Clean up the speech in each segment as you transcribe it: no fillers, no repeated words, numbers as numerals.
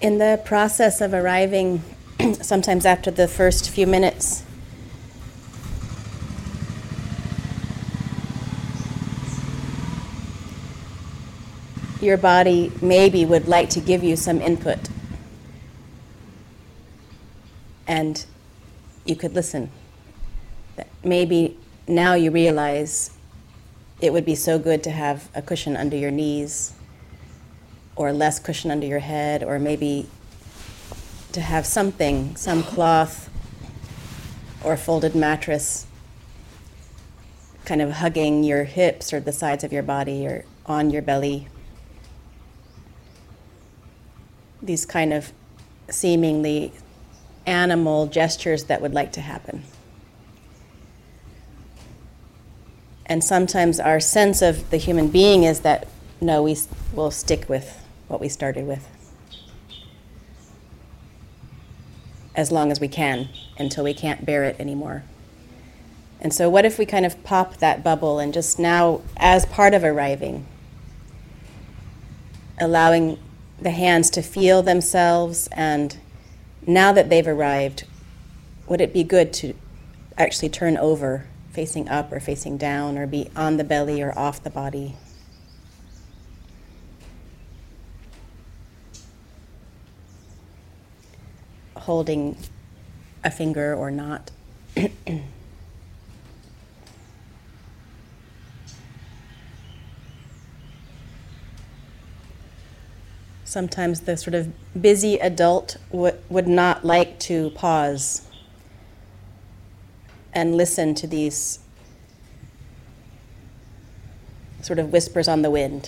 In the process of arriving, sometimes after the first few minutes, your body maybe would like to give you some input, and you could listen. That maybe now you realize it would be so good to have a cushion under your knees, or less cushion under your head, or maybe to have something, some cloth or a folded mattress kind of hugging your hips or the sides of your body or on your belly. These kind of seemingly animal gestures that would like to happen. And sometimes our sense of the human being is that, no, we will stick with what we started with as long as we can, until we can't bear it anymore. And so what if we kind of pop that bubble and just now, as part of arriving, allowing the hands to feel themselves, and now that they've arrived, would it be good to actually turn over, facing up or facing down, or be on the belly or off the body? Holding a finger or not. Sometimes the sort of busy adult would not like to pause and listen to these sort of whispers on the wind,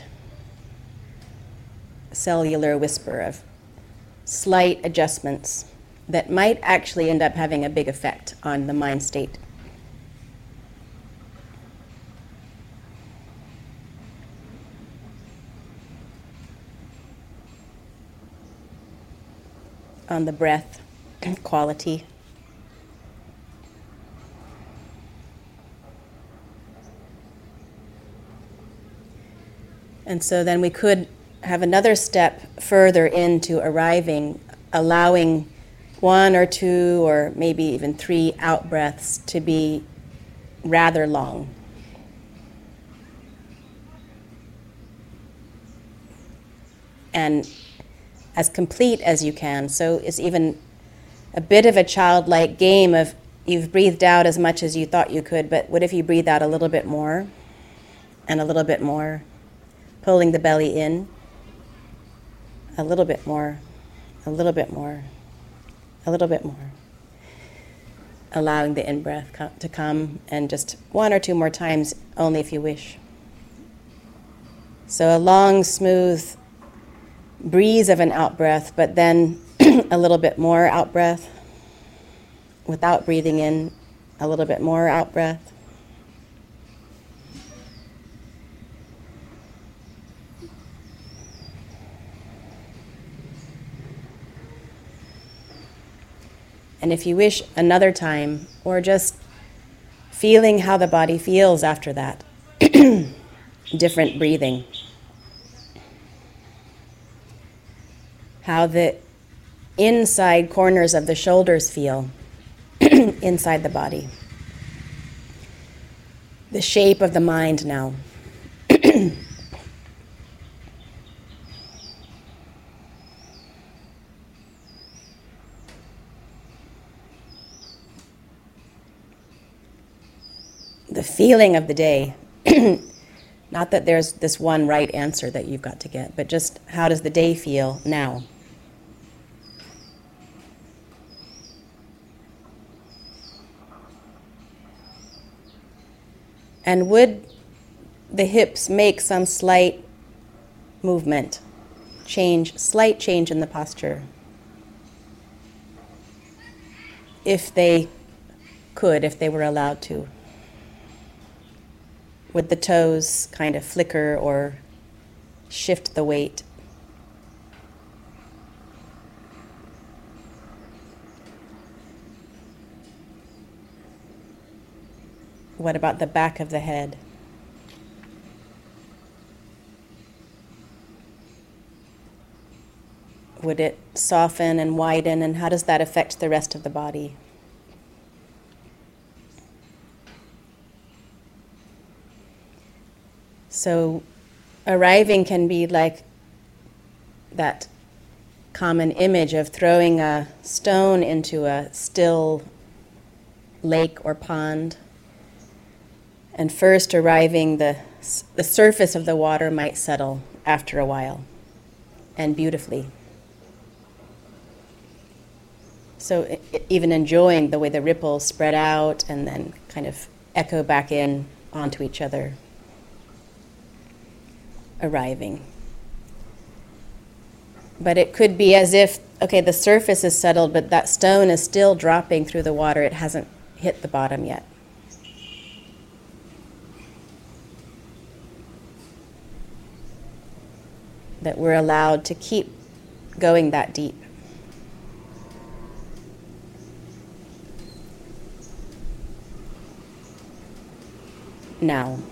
cellular whisper of slight adjustments that might actually end up having a big effect on the mind state. On the breath quality. And so then we could have another step further into arriving, allowing 1 or 2 or maybe even 3 out breaths to be rather long. And as complete as you can. So it's even a bit of a childlike game of you've breathed out as much as you thought you could, but what if you breathe out a little bit more and a little bit more, pulling the belly in, a little bit more, a little bit more, a little bit more. Allowing the in-breath to come, and just 1 or 2 more times, only if you wish. So a long, smooth breeze of an out-breath, but then a little bit more out-breath, without breathing in, a little bit more out-breath. And if you wish, another time, or just feeling how the body feels after that. Different breathing. How the inside corners of the shoulders feel inside the body. The shape of the mind now. The feeling of the day. Not that there's this one right answer that you've got to get, but just how does the day feel now? And would the hips make some slight movement, slight change in the posture? If they could, if they were allowed to. Would the toes kind of flicker or shift the weight? What about the back of the head? Would it soften and widen, and how does that affect the rest of the body? So arriving can be like that common image of throwing a stone into a still lake or pond. And first arriving, the surface of the water might settle after a while, and beautifully. So even enjoying the way the ripples spread out and then kind of echo back in onto each other. Arriving. But it could be as if, okay, the surface is settled, but that stone is still dropping through the water. It hasn't hit the bottom yet. That we're allowed to keep going that deep. Now.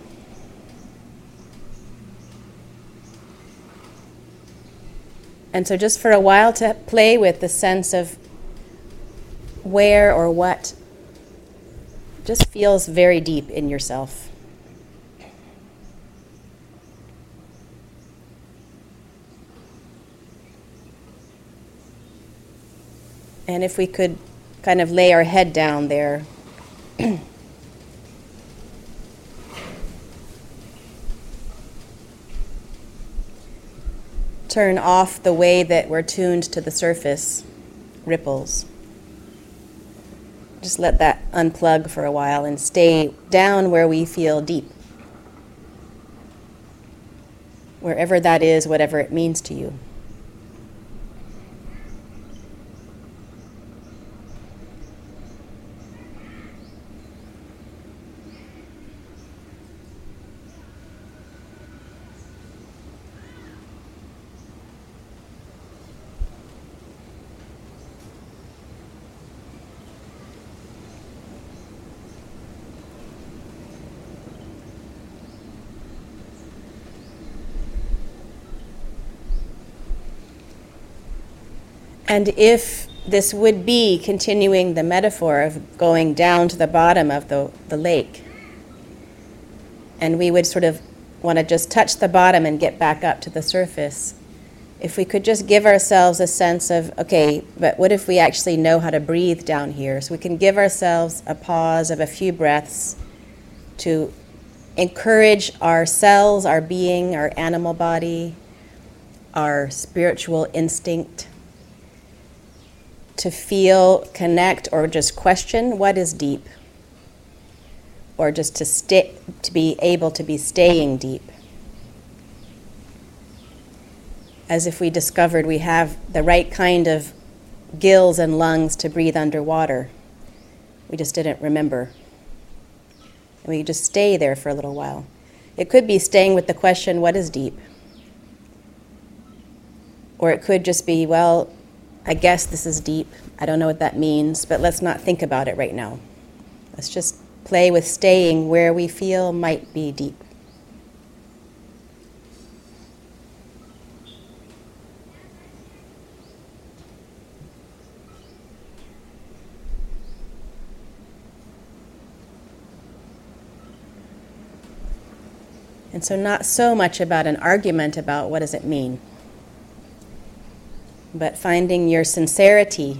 And so just for a while to play with the sense of where or what just feels very deep in yourself. And if we could kind of lay our head down there. Turn off the way that we're tuned to the surface ripples. Just let that unplug for a while and stay down where we feel deep. Wherever that is, whatever it means to you. And if this would be continuing the metaphor of going down to the bottom of the lake, and we would sort of want to just touch the bottom and get back up to the surface, if we could just give ourselves a sense of, okay, but what if we actually know how to breathe down here? So we can give ourselves a pause of a few breaths to encourage our cells, our being, our animal body, our spiritual instinct, to feel, connect, or just question what is deep, or just to be able to be staying deep. As if we discovered we have the right kind of gills and lungs to breathe underwater. We just didn't remember. And we just stay there for a little while. It could be staying with the question, what is deep? Or it could just be, well, I guess this is deep. I don't know what that means, but let's not think about it right now. Let's just play with staying where we feel might be deep. And so not so much about an argument about what does it mean, but finding your sincerity.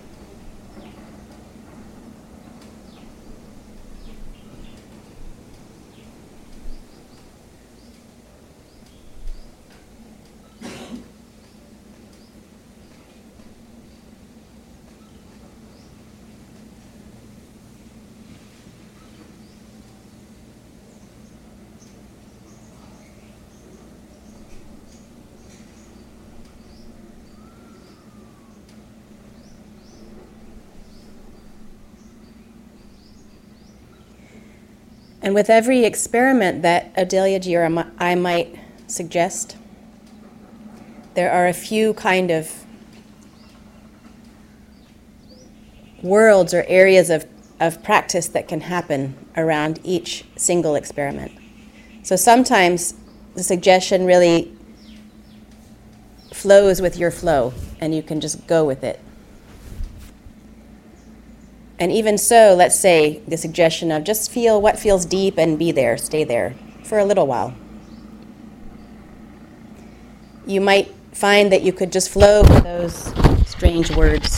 And with every experiment that Adilyaji or I might suggest, there are a few kind of worlds or areas of practice that can happen around each single experiment. So sometimes the suggestion really flows with your flow, and you can just go with it. And even so, let's say the suggestion of just feel what feels deep and be there, stay there for a little while. You might find that you could just flow with those strange words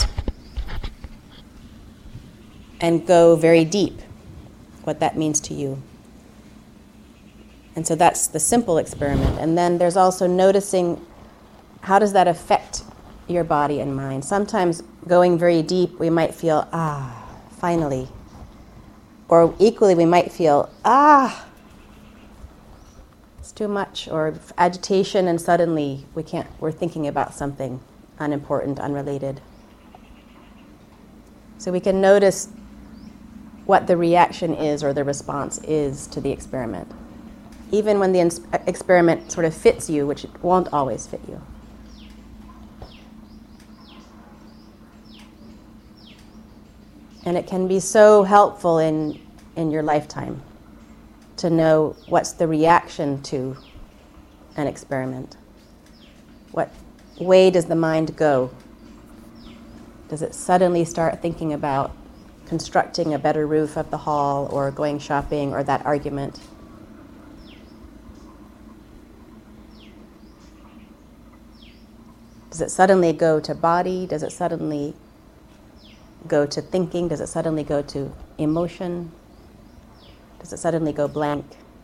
and go very deep, what that means to you. And so that's the simple experiment. And then there's also noticing how does that affect your body and mind. Sometimes going very deep, we might feel, finally. Or equally, we might feel, it's too much. Or agitation, and suddenly we're thinking about something unimportant, unrelated. So we can notice what the reaction is or the response is to the experiment. Even when the experiment sort of fits you, which it won't always fit you. And it can be so helpful in your lifetime to know what's the reaction to an experiment. What way does the mind go? Does it suddenly start thinking about constructing a better roof of the hall or going shopping or that argument? Does it suddenly go to body? Does it suddenly go to thinking? Does it suddenly go to emotion? Does it suddenly go blank?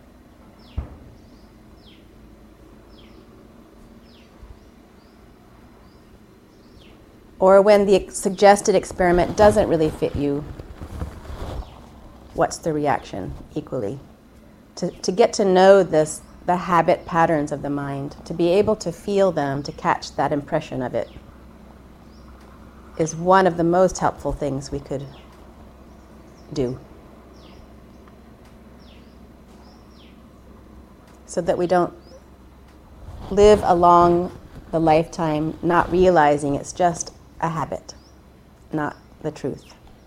Or when the suggested experiment doesn't really fit you, what's the reaction equally? To get to know the habit patterns of the mind, to be able to feel them, to catch that impression of it, is one of the most helpful things we could do. So that we don't live along the lifetime not realizing it's just a habit, not the truth.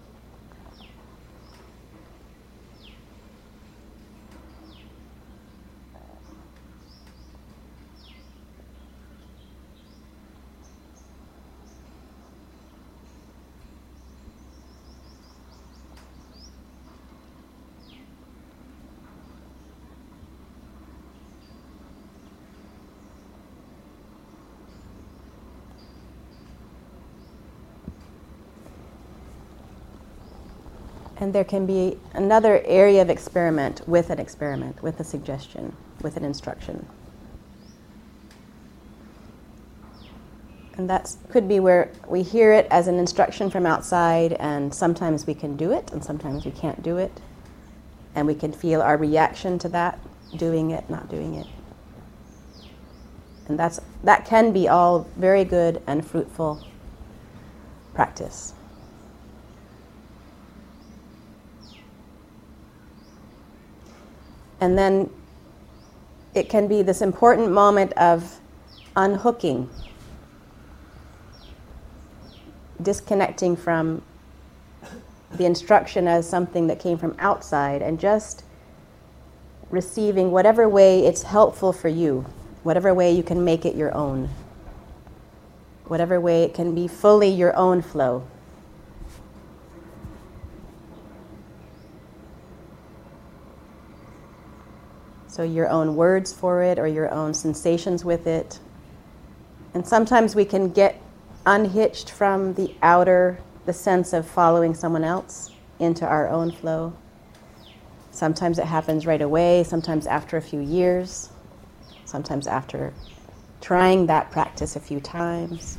And there can be another area of experiment, with a suggestion, with an instruction. And that could be where we hear it as an instruction from outside, and sometimes we can do it, and sometimes we can't do it. And we can feel our reaction to that, doing it, not doing it. And that can be all very good and fruitful practice. And then it can be this important moment of unhooking, disconnecting from the instruction as something that came from outside and just receiving whatever way it's helpful for you, whatever way you can make it your own, whatever way it can be fully your own flow. So your own words for it or your own sensations with it. And sometimes we can get unhitched from the sense of following someone else into our own flow. Sometimes it happens right away, sometimes after a few years, sometimes after trying that practice a few times.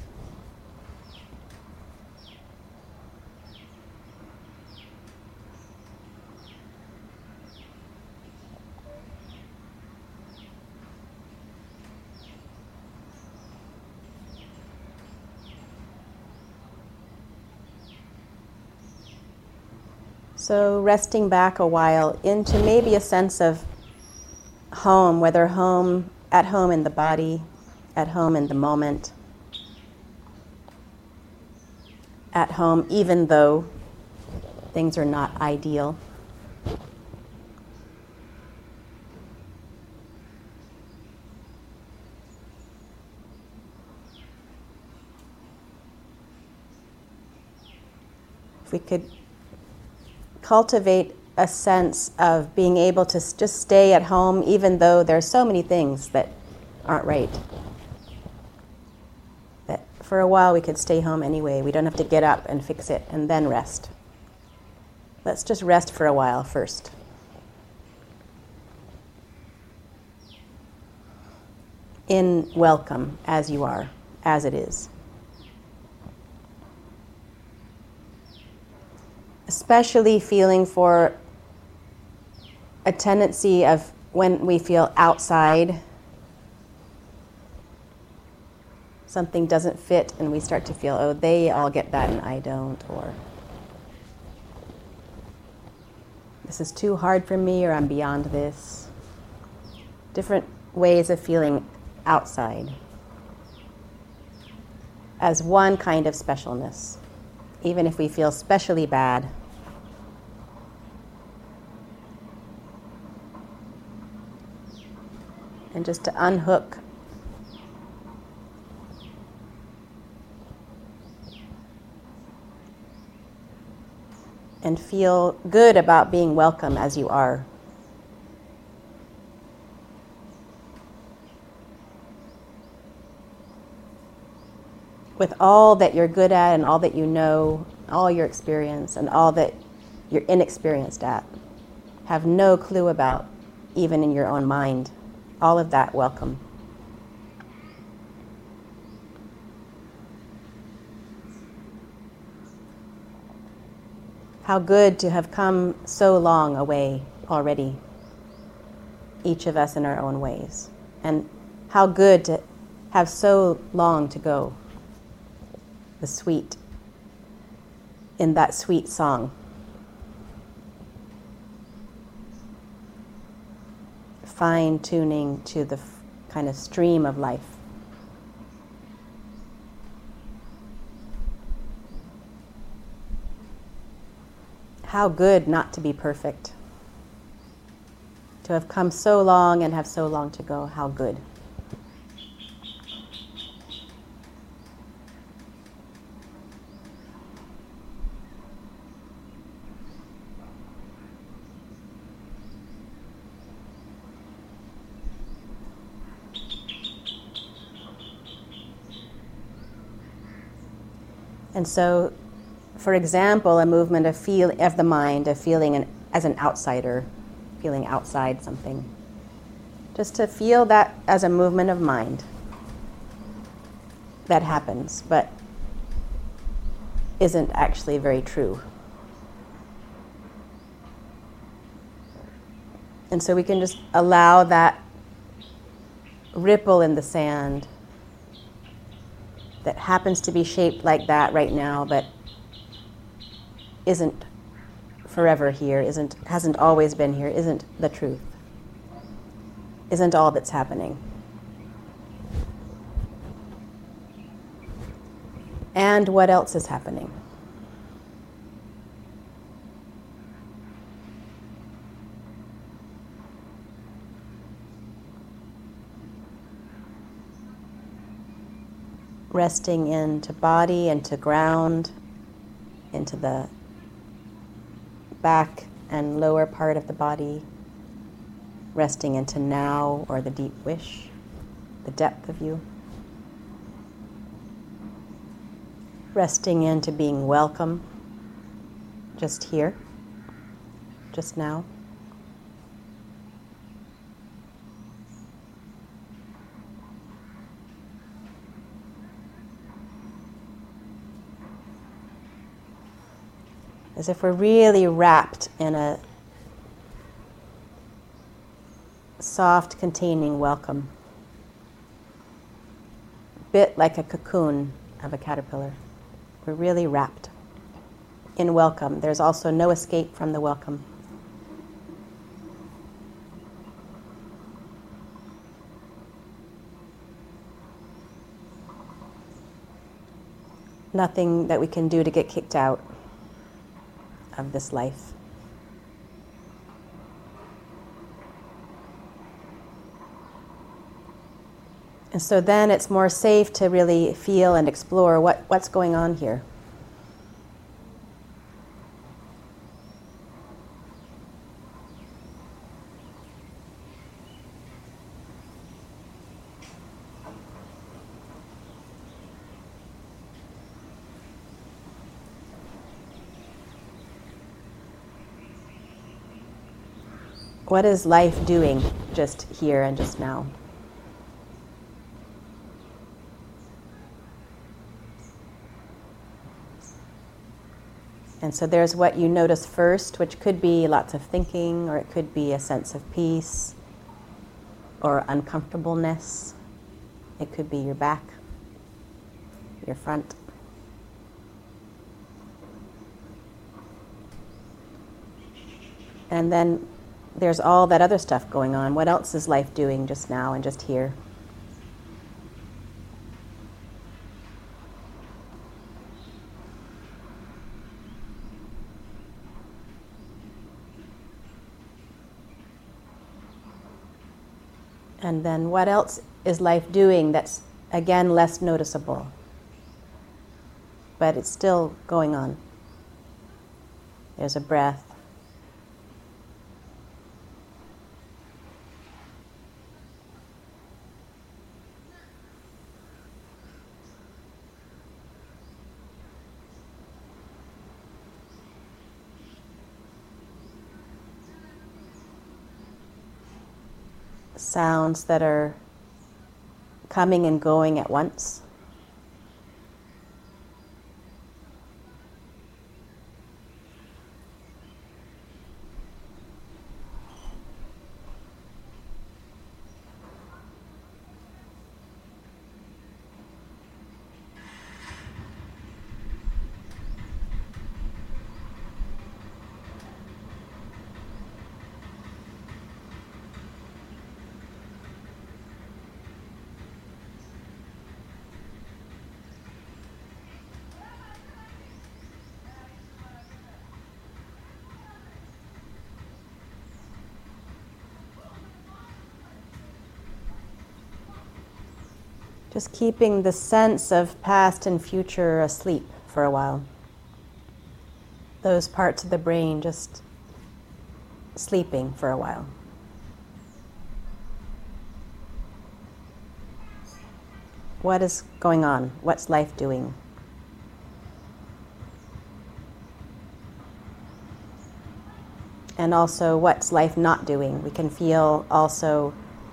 So resting back a while into maybe a sense of home, whether at home in the body, at home in the moment, at home even though things are not ideal. If we could cultivate a sense of being able to just stay at home, even though there are so many things that aren't right. That for a while we could stay home anyway. We don't have to get up and fix it and then rest. Let's just rest for a while first. In welcome as you are, as it is. Especially feeling for a tendency of when we feel outside, something doesn't fit and we start to feel, oh, they all get that and I don't, or this is too hard for me, or I'm beyond this. Different ways of feeling outside as one kind of specialness, even if we feel specially bad. And just to unhook and feel good about being welcome as you are. With all that you're good at and all that you know, all your experience and all that you're inexperienced at, have no clue about, even in your own mind, all of that welcome. How good to have come so long away already, each of us in our own ways. And how good to have so long to go. The sweet, in that sweet song. Fine tuning to the kind of stream of life. How good not to be perfect. To have come so long and have so long to go, how good. And so, for example, a movement of the mind, of feeling as an outsider, feeling outside something. Just to feel that as a movement of mind that happens, but isn't actually very true. And so we can just allow that ripple in the sand that happens to be shaped like that right now, but isn't forever here, hasn't always been here, isn't the truth, isn't all that's happening. And what else is happening? Resting into body, into ground, into the back and lower part of the body, resting into now or the deep wish, the depth of you. Resting into being welcome, just here, just now. As if we're really wrapped in a soft, containing welcome. A bit like a cocoon of a caterpillar. We're really wrapped in welcome. There's also no escape from the welcome. Nothing that we can do to get kicked out of this life. And so then it's more safe to really feel and explore what's going on here. What is life doing just here and just now? And so there's what you notice first, which could be lots of thinking, or it could be a sense of peace or uncomfortableness. It could be your back, your front. And then there's all that other stuff going on. What else is life doing just now and just here? And then what else is life doing that's, again, less noticeable? But it's still going on. There's a breath. Sounds that are coming and going at once. Just keeping the sense of past and future asleep for a while. Those parts of the brain just sleeping for a while. What is going on? What's life doing? And also, what's life not doing? We can feel also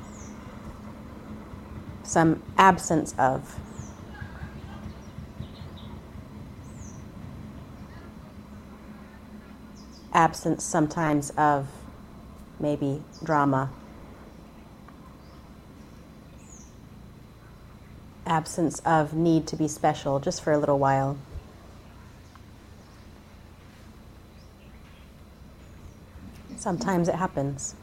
some absence of. Absence sometimes of maybe drama. Absence of need to be special just for a little while. Sometimes it happens.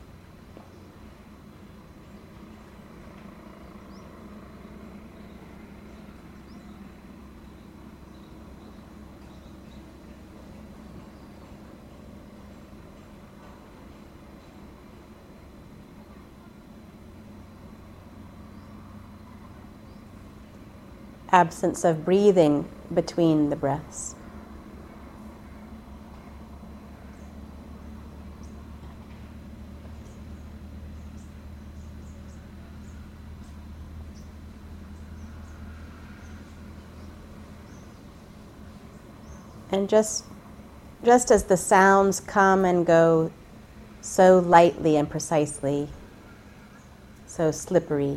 Absence of breathing between the breaths. And just as the sounds come and go so lightly and precisely, so slippery,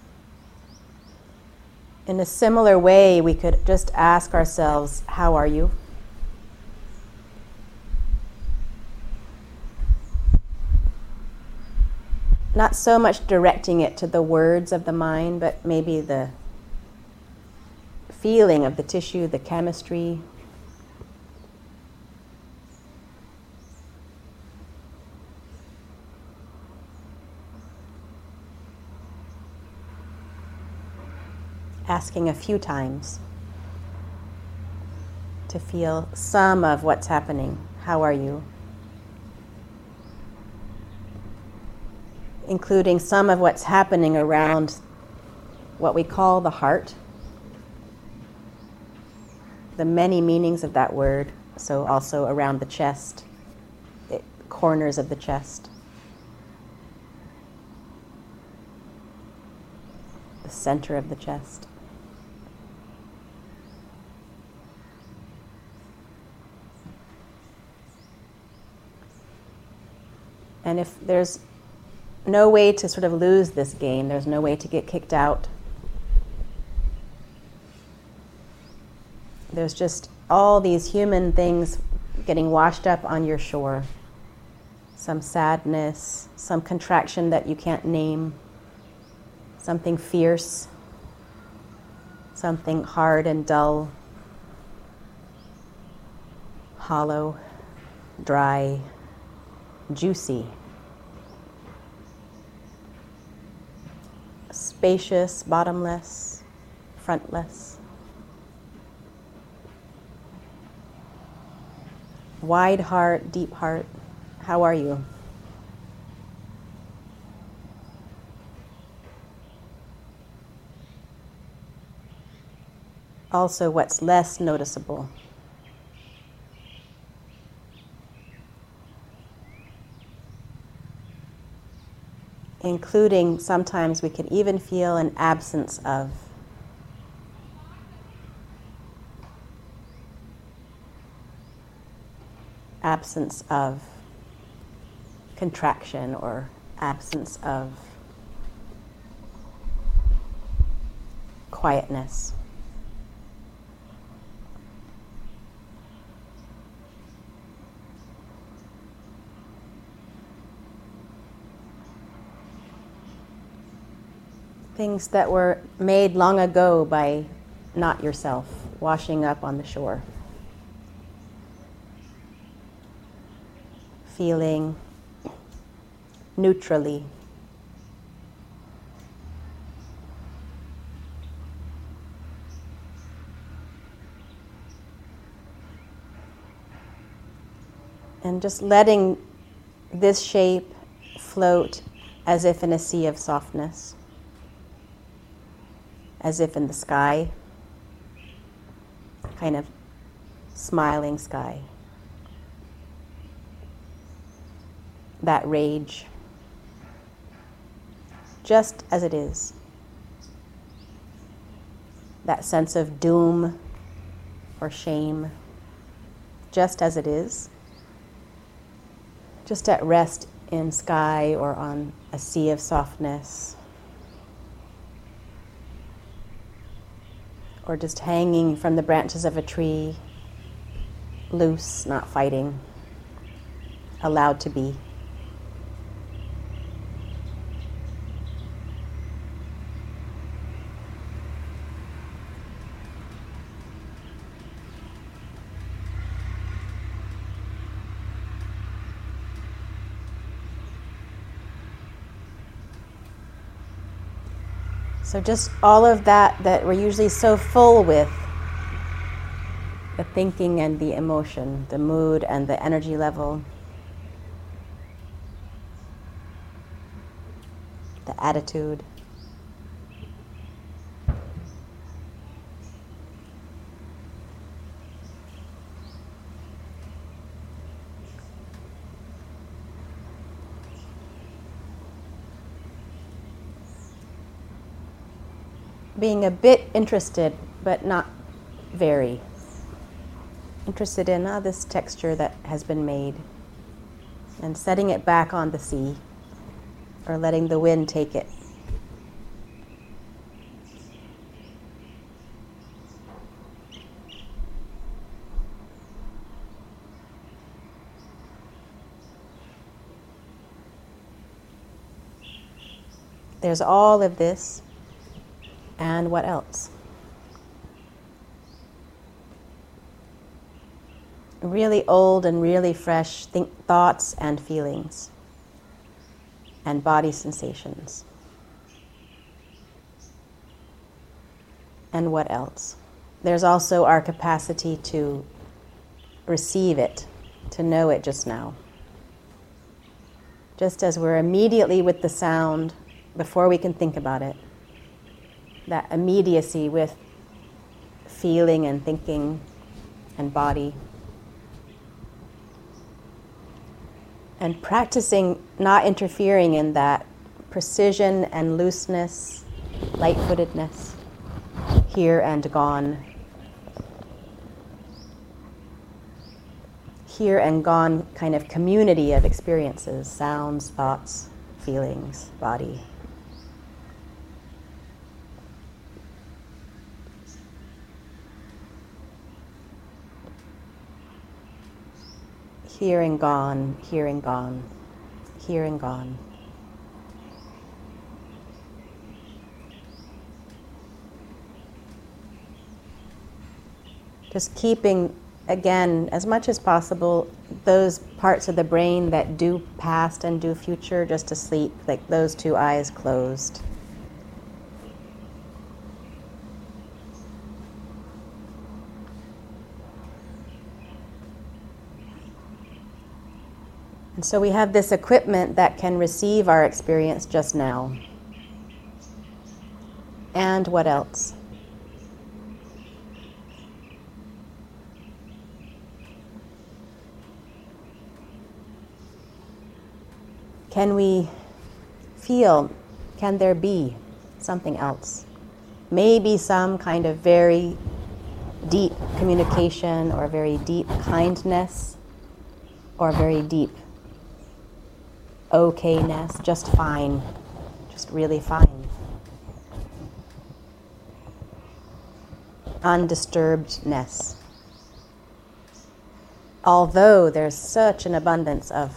in a similar way, we could just ask ourselves, how are you? Not so much directing it to the words of the mind, but maybe the feeling of the tissue, the chemistry. Asking a few times to feel some of what's happening. How are you? Including some of what's happening around what we call the heart. The many meanings of that word. So also around the chest, the corners of the chest. The center of the chest. And if there's no way to sort of lose this game, there's no way to get kicked out, there's just all these human things getting washed up on your shore. Some sadness, some contraction that you can't name, something fierce, something hard and dull, hollow, dry, juicy, spacious, bottomless, frontless, wide heart, deep heart. How are you? Also, what's less noticeable? Including sometimes we can even feel an absence of. Absence of contraction or absence of quietness. Things that were made long ago by not yourself, washing up on the shore. Feeling neutrally. And just letting this shape float as if in a sea of softness, as if in the sky, kind of smiling sky. That rage, just as it is. That sense of doom or shame, just as it is. Just at rest in sky or on a sea of softness. Or just hanging from the branches of a tree, loose, not fighting, allowed to be. So just all of that we're usually so full with, the thinking and the emotion, the mood and the energy level, the attitude. Being a bit interested, but not very. Interested in this texture that has been made, and setting it back on the sea, or letting the wind take it. There's all of this. And what else? Really old and really fresh thoughts and feelings and body sensations. And what else? There's also our capacity to receive it, to know it just now. Just as we're immediately with the sound before we can think about it. That immediacy with feeling and thinking and body. And practicing not interfering in that precision and looseness, light-footedness, here and gone. here and gone kind of community of experiences, sounds, thoughts, feelings, body. Here and gone, here and gone, here and gone. Just keeping, again, as much as possible, those parts of the brain that do past and do future just to sleep, like those two eyes closed. And so we have this equipment that can receive our experience just now. And what else? Can we feel, can there be something else? Maybe some kind of very deep communication or very deep kindness or very deep okayness, just fine, just really fine. Undisturbedness. Although there's such an abundance of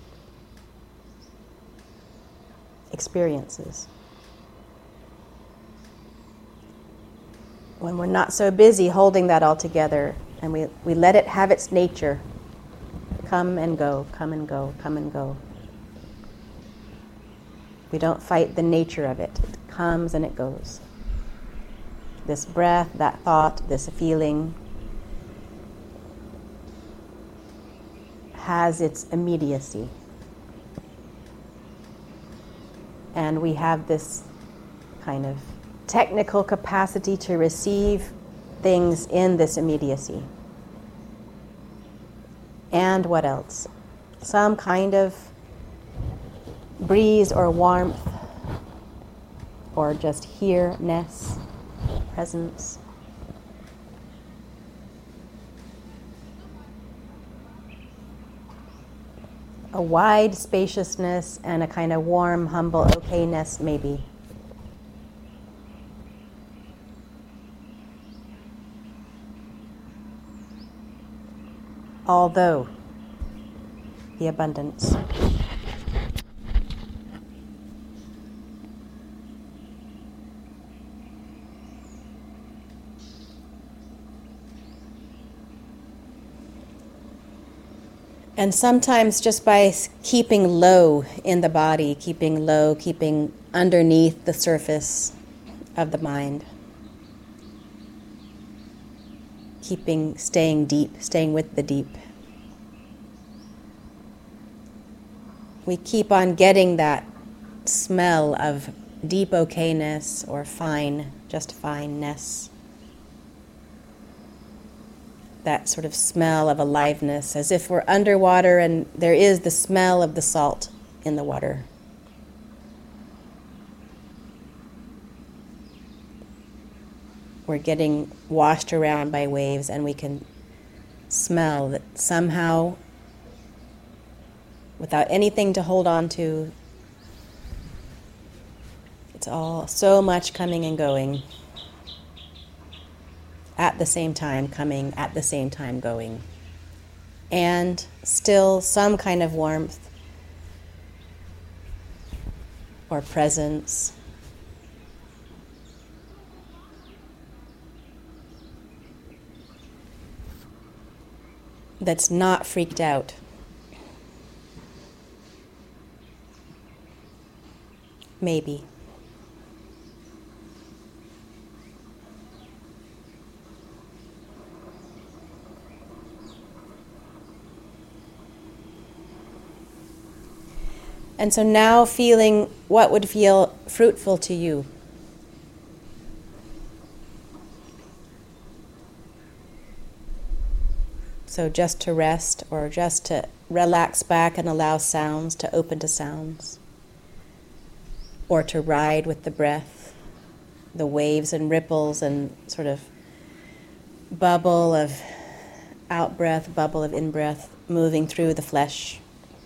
experiences. When we're not so busy holding that all together and we let it have its nature, come and go, come and go, come and go. We don't fight the nature of it. It comes and it goes. This breath, that thought, this feeling has its immediacy. And we have this kind of technical capacity to receive things in this immediacy. And what else? Some kind of breeze or warmth, or just here-ness, presence. A wide spaciousness and a kind of warm, humble okayness, maybe. Although the abundance. And sometimes just by keeping low in the body, keeping low, keeping underneath the surface of the mind, staying deep, staying with the deep. We keep on getting that smell of deep okayness or fine, just fineness. That sort of smell of aliveness, as if we're underwater and there is the smell of the salt in the water. We're getting washed around by waves and we can smell that somehow, without anything to hold on to, it's all so much coming and going. At the same time coming, at the same time going. And still some kind of warmth or presence. That's not freaked out. Maybe. And so now feeling what would feel fruitful to you. So just to rest or just to relax back and allow sounds to open to sounds. Or to ride with the breath, the waves and ripples and sort of bubble of out-breath, bubble of in-breath moving through the flesh.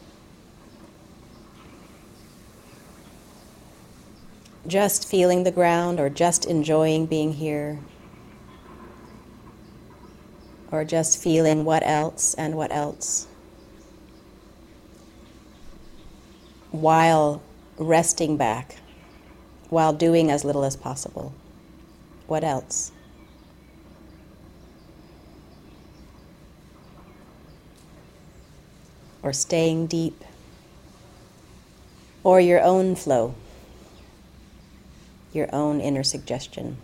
Just feeling the ground, or just enjoying being here, or just feeling what else and what else, while resting back, while doing as little as possible. What else? Or staying deep, or your own flow, your own inner suggestion.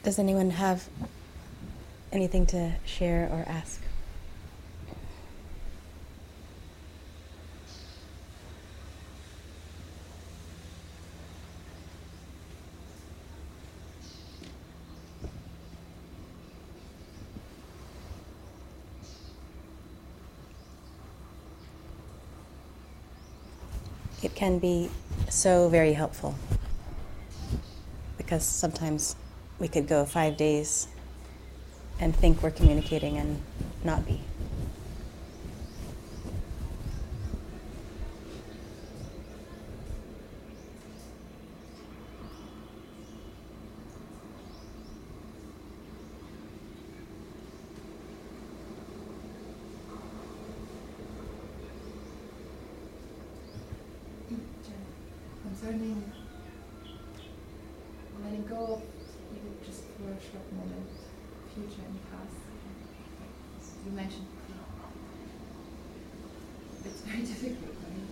Does anyone have anything to share or ask? It can be so very helpful, because sometimes we could go 5 days and think we're communicating and not be. Concerning letting go of even just for a short moment, future and past, you mentioned it's very difficult, right?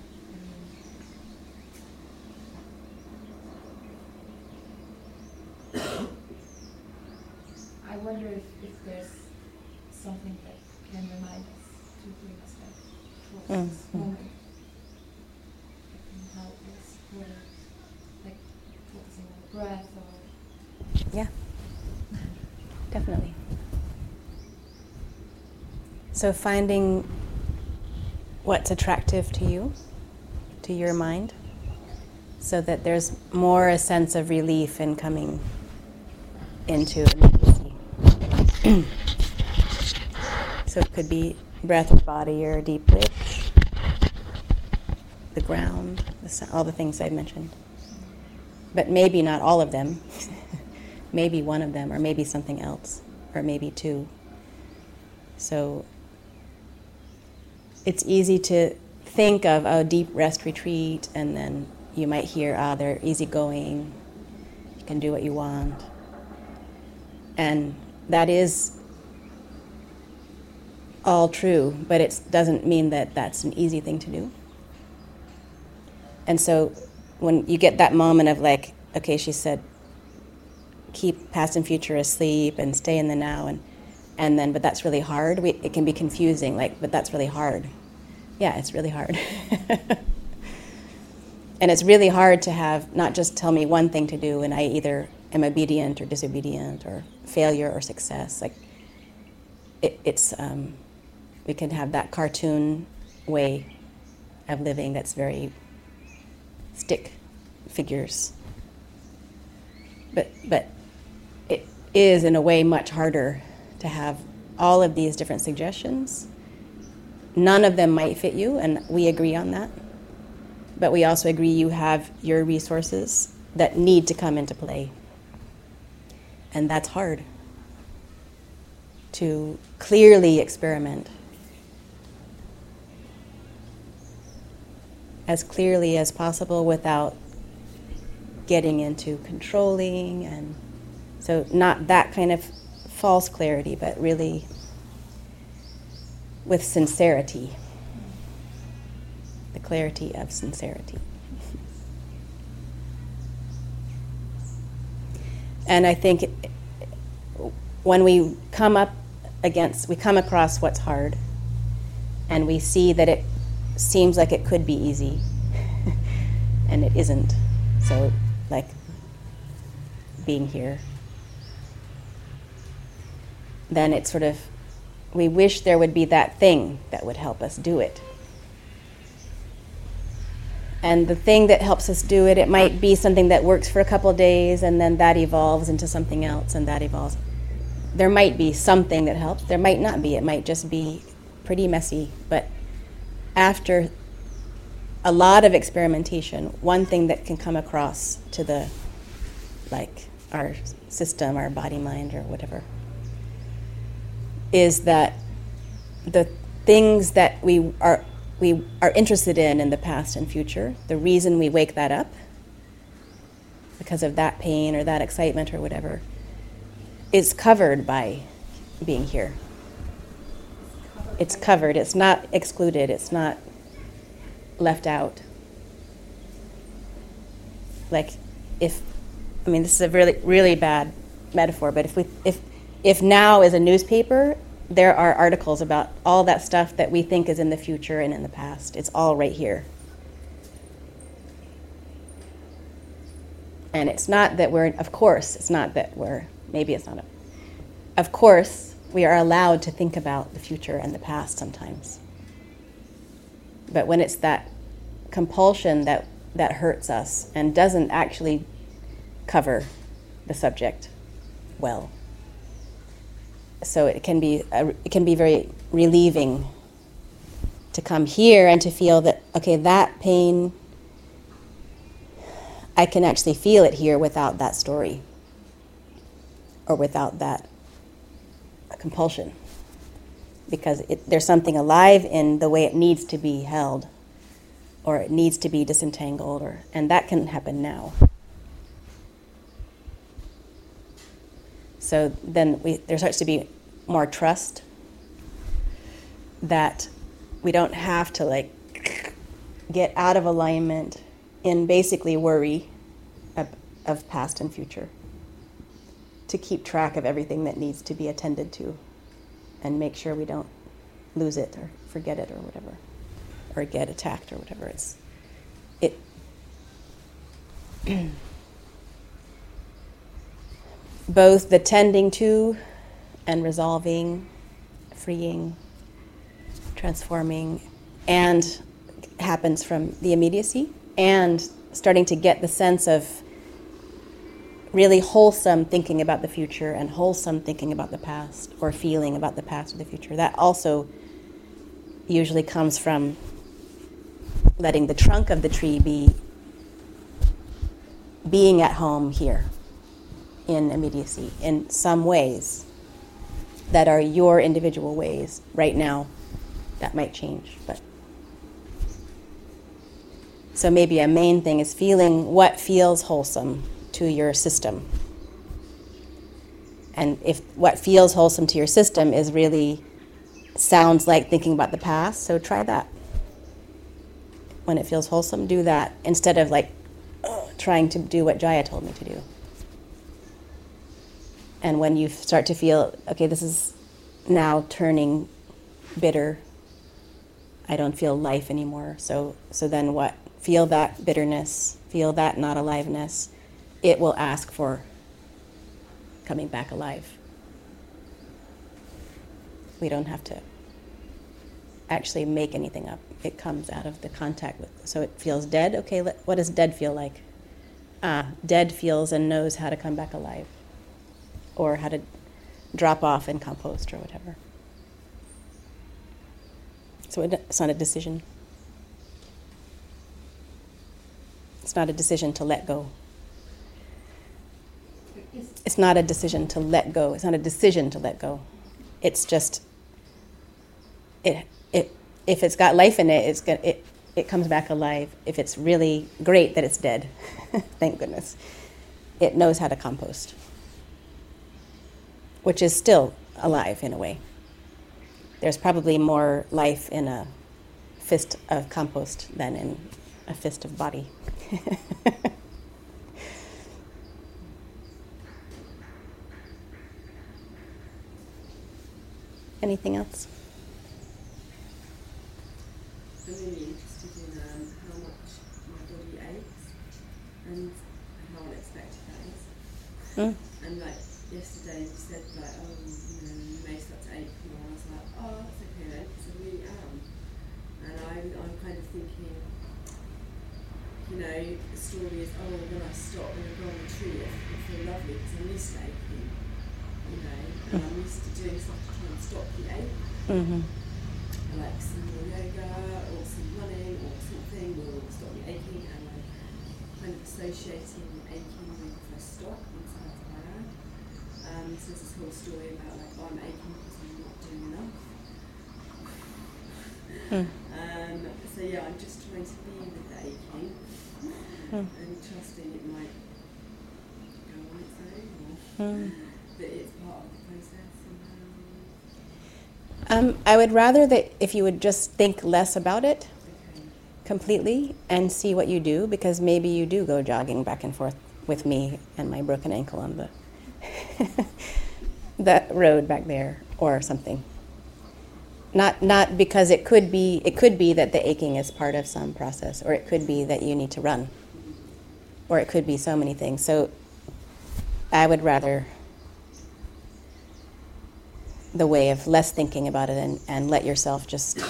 I wonder if there's something that can remind us to bring us back towards this moment. Help us, or like focusing on the breath, or Yeah, definitely. So finding what's attractive to you, to your mind, so that there's more a sense of relief in coming into immediacy. So it could be breath or body or a deep breath, the ground, all the things I mentioned. But maybe not all of them. Maybe one of them, or maybe something else, or maybe two. So it's easy to think of a deep rest retreat, and then you might hear, they're easygoing, you can do what you want. And that is all true, but it doesn't mean that that's an easy thing to do. And so when you get that moment of like, okay, she said, keep past and future asleep and stay in the now, and then, but that's really hard. It can be confusing, like, but that's really hard. Yeah, it's really hard. And it's really hard to have, not just tell me one thing to do and I either am obedient or disobedient or failure or success. Like, it's we can have that cartoon way of living that's very stick figures. But it is, in a way, much harder to have all of these different suggestions. None of them might fit you, and we agree on that. But we also agree you have your resources that need to come into play. And that's hard to clearly experiment as clearly as possible without getting into controlling, and so not that kind of false clarity, but really with sincerity, the clarity of sincerity. And I think when we come across what's hard, and we see that it seems like it could be easy, and it isn't. So, like being here, then it's sort of, we wish there would be that thing that would help us do it. And the thing that helps us do it, it might be something that works for a couple of days, and then that evolves into something else, and that evolves. There might be something that helps. There might not be. It might just be pretty messy. But after a lot of experimentation, one thing that can come across to the, like, our system, our body, mind, or whatever, is that the things that we are interested in the past and future, the reason we wake that up, because of that pain or that excitement or whatever, is covered by being here. It's covered. It's not excluded. It's not left out. Like, this is a really, really bad metaphor, but if now is a newspaper, there are articles about all that stuff that we think is in the future and in the past. It's all right here. And it's not that we're, of course, it's not that we're, maybe it's not, of course, we are allowed to think about the future and the past sometimes. But when it's that compulsion that hurts us and doesn't actually cover the subject well. So it can be very relieving to come here and to feel that, okay, that pain, I can actually feel it here without that story or without that compulsion, because there's something alive in the way it needs to be held, or it needs to be disentangled, and that can happen now. So then there starts to be more trust that we don't have to get out of alignment in basically worry of past and future, to keep track of everything that needs to be attended to and make sure we don't lose it or forget it or whatever, or get attacked or whatever. Both the tending to and resolving, freeing, transforming, and happens from the immediacy, and starting to get the sense of really wholesome thinking about the future and wholesome thinking about the past, or feeling about the past or the future. That also usually comes from letting the trunk of the tree being at home here in immediacy in some ways that are your individual ways right now. That might change, but so maybe a main thing is feeling what feels wholesome to your system. And if what feels wholesome to your system is really sounds like thinking about the past, so try that. When it feels wholesome, do that instead of trying to do what Jaya told me to do. And when you start to feel, okay, this is now turning bitter, I don't feel life anymore. So then what? Feel that bitterness, feel that not aliveness. It will ask for coming back alive. We don't have to actually make anything up. It comes out of the contact with, so it feels dead. Okay, what does dead feel like? Dead feels and knows how to come back alive, or how to drop off and compost or whatever. So it's not a decision. It's not a decision to let go. It's not a decision to let go. It's not a decision to let go. It's just if it's got life in it, it comes back alive. If it's really great that it's dead, thank goodness, it knows how to compost, which is still alive in a way. There's probably more life in a fist of compost than in a fist of body. Anything else? I'm really interested in how much my body aches and how unexpected that is. And yesterday you said you may start to ache more. I was like, oh, that's okay then, because I really am. And I'm kind of thinking, the story is, when I stop and I go on the tree, I feel lovely because I'm used to aching, and I'm used to doing stuff to try and stop the ache. Mm-hmm. Like some more yoga or some running or something will stop me aching, and I'm kind of associating aching with if I stop, it sounds bad. So there's this whole story about I'm aching because I'm not doing enough. So yeah, I'm just trying to be with the aching and trusting it might go on its own, or that it's part of the process somehow. I would rather that if you would just think less about it completely and see what you do, because maybe you do go jogging back and forth with me and my broken ankle on the that road back there or something. Not because it could be that the aching is part of some process, or it could be that you need to run, or it could be so many things. So I would rather the way of less thinking about it and let yourself just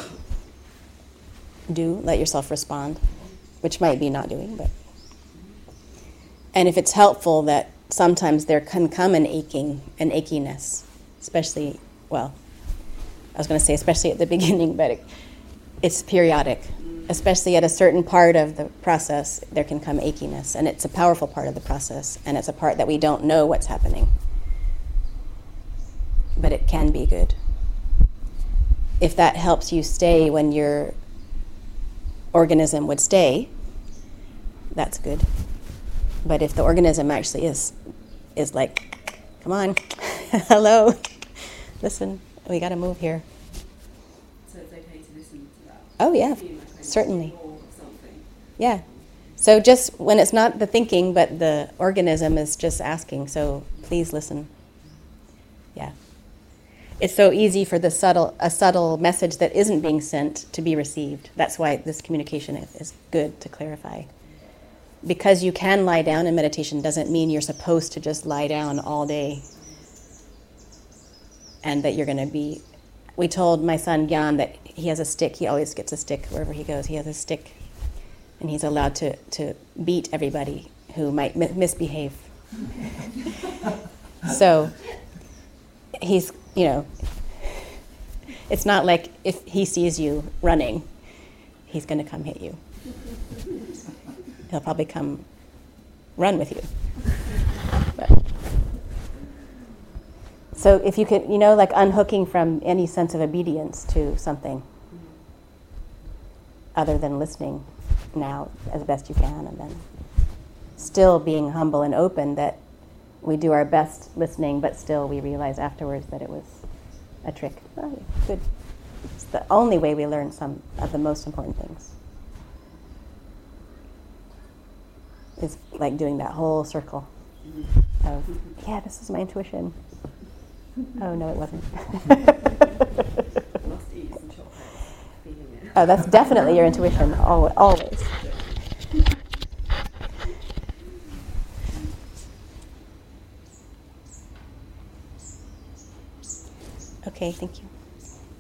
let yourself respond, which might be not doing, but. And if it's helpful that sometimes there can come an achiness, especially, well, I was going to say especially at the beginning, but it's periodic. Especially at a certain part of the process, there can come achiness, and it's a powerful part of the process, and it's a part that we don't know what's happening. But it can be good. If that helps you stay when your organism would stay, that's good. But if the organism actually is like, come on, hello, listen, we got to move here. So it's okay to listen to that? Oh, yeah, Feel like I need certainly. more of something. Yeah. So just when it's not the thinking, but the organism is just asking, so please listen. Yeah. It's so easy for a subtle message that isn't being sent to be received. That's why this communication is good to clarify. Because you can lie down in meditation doesn't mean you're supposed to just lie down all day and that you're going to be... We told my son Gyan that he has a stick. He always gets a stick wherever he goes. He has a stick, and he's allowed to beat everybody who might misbehave. So he's, it's not like if he sees you running, he's going to come hit you. He'll probably come run with you. But. So if you could, like unhooking from any sense of obedience to something other than listening now as best you can, and then still being humble and open that we do our best listening, but still we realize afterwards that it was a trick. Oh, yeah, good. It's the only way we learn some of the most important things. Is like doing that whole circle of, yeah, this is my intuition. Oh, no, it wasn't. Must eat some chocolate, feeling it. Oh, that's definitely your intuition, always. Okay, thank you.